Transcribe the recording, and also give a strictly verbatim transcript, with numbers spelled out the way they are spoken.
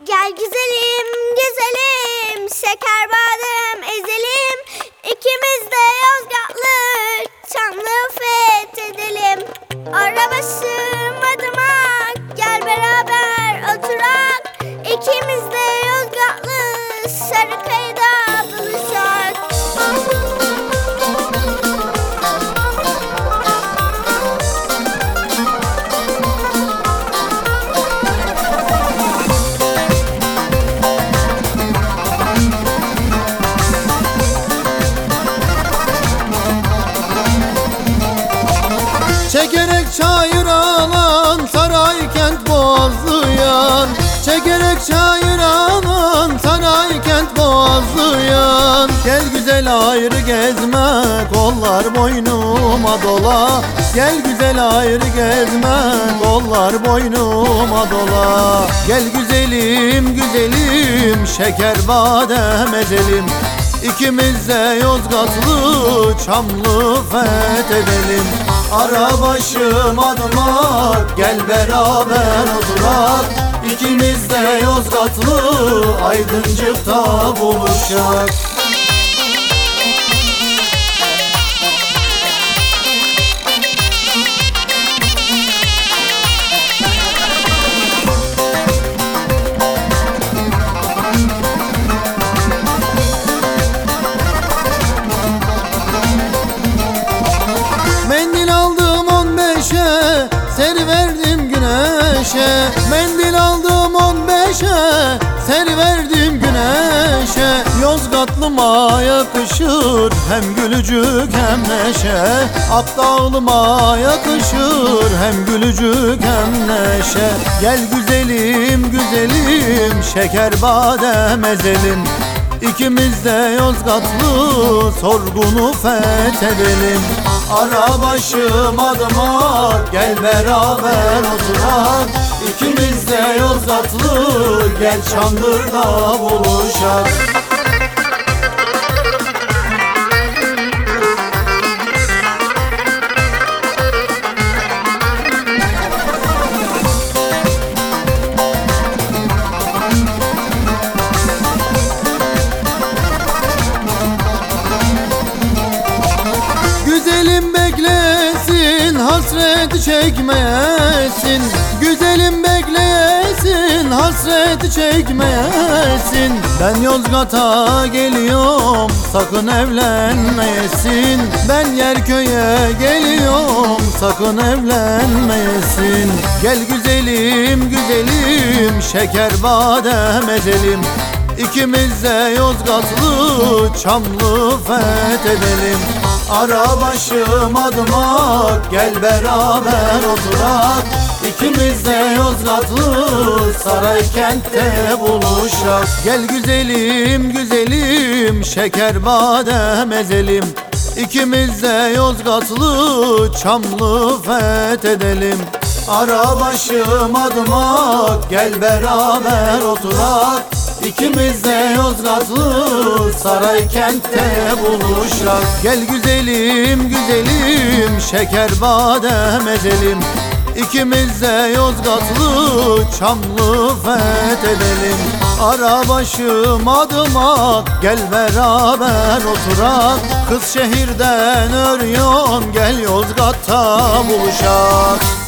Gel güzelim, güzelim, şeker badem ezelim. İkimiz de Yozgatlı, Çamlı fethedelim. Arabaşı Madımak, gel beraber oturak. İkimiz de Yozgatlı, Sarıkaya'da buluşak. Çekerek çayır alan Saraykent Boğazlıyan. Çekerek çayır alan Saraykent Boğazlıyan. Gel güzel ayrı gezme, kollar boynuma dola. Gel güzel ayrı gezme, kollar boynuma dola. Gel güzelim güzelim, şeker badem ezelim. İkimiz de Yozgatlı, Çamlı fethedelim. Arabaşı Madımak, gel beraber oturak. İkimiz de Yozgatlı, Aydıncık'ta buluşak. Mendil aldım on beşe, seriverdim güneşe. Mendil aldım on beşe, seriverdim güneşe. Yozgatlıma yakışır, hem gülücük hem neşe. Akdağlıma yakışır, hem gülücük hem neşe. Gel güzelim güzelim, şeker badem ezelim. İkimiz de Yozgatlı, Sorgun'u fethedelim. Arabaşı Madımak, gel beraber oturak. İkimiz de Yozgatlı, gel Çandır'da buluşak. Güzelim beklesin, hasret çekmeyesin. Güzelim bekleyesin, hasret çekmeyesin. Ben Yozgat'a geliyorum, sakın evlenmeyesin. Ben Yerköy'e geliyorum, sakın evlenmeyesin. Gel güzelim güzelim, şeker badem ezelim. İkimiz de Yozgatlı, Çamlı fethedelim. Arabaşı Madımak, gel beraber oturak. İkimiz de Yozgatlı, Saraykent'te buluşak. Gel güzelim güzelim, şeker badem ezelim. İkimiz de Yozgatlı, Çamlı fethedelim. Arabaşı Madımak, gel beraber oturak. İkimiz de Yozgatlı, Saraykent'te buluşak. Gel güzelim güzelim, şeker badem ezelim. İkimiz de Yozgatlı, Çamlı fethedelim. Arabaşı Madımak, gel beraber oturak. Kız şehirden örüyorum, gel Yozgat'ta buluşak.